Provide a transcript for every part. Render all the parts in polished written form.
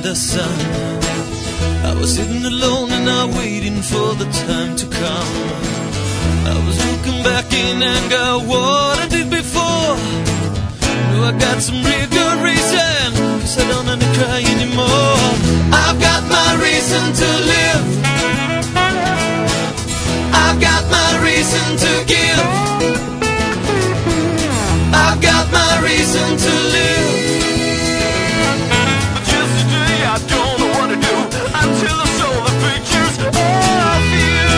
the sun. I was sitting alone and I waiting for the time to come. I was looking back in anger what I did before. Knew I got some real good reason, 'cause I don't have to cry anymore. I've got my reason to live. I've got my reason to give. I've got my reason to live. But just today I don't know what to do until I saw the pictures of you.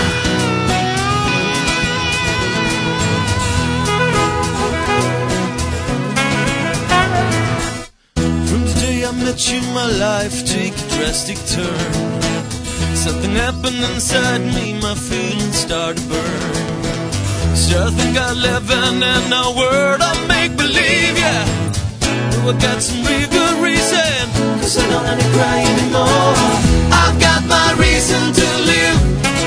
From the day I met you, my life took a drastic turn. Something happened inside me, my feelings started to burn. So I think I live in a world of make-believe, yeah. I got some real good reason, 'cause I don't have to cry anymore. I've got my reason to live.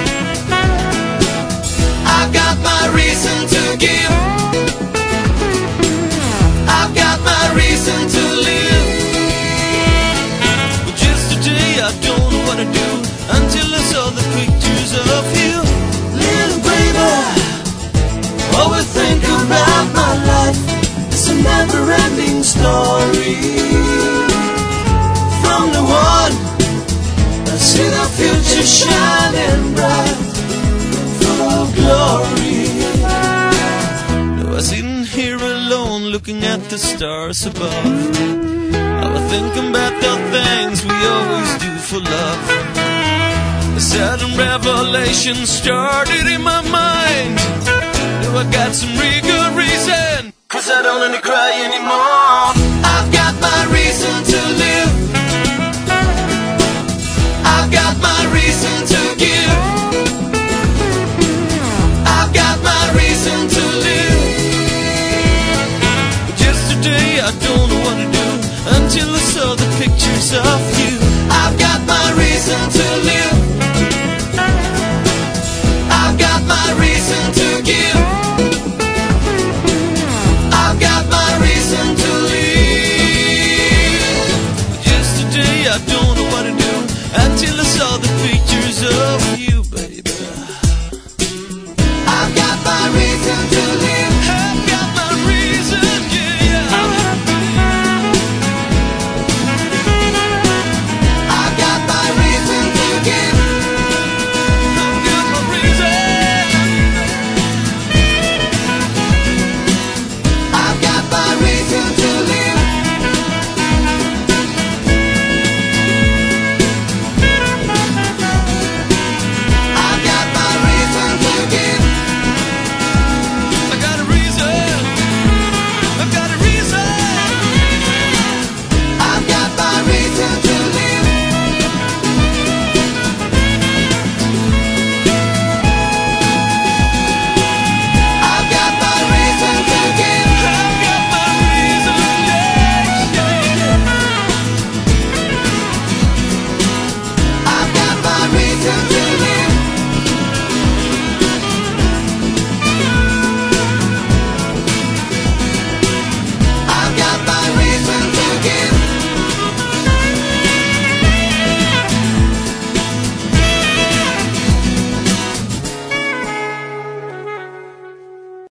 I've got my reason to give. I've got my reason to live. But just today I don't know what to do until I saw the pictures of you. Little baby, always think about my life. It's a never-ending story. From the one I see the future shining bright, full of glory. Now I'm sitting here alone looking at the stars above. I was thinking about the things we always do for love. A sudden revelation started in my mind. Now I got some real good reason, 'cause I don't want to cry anymore.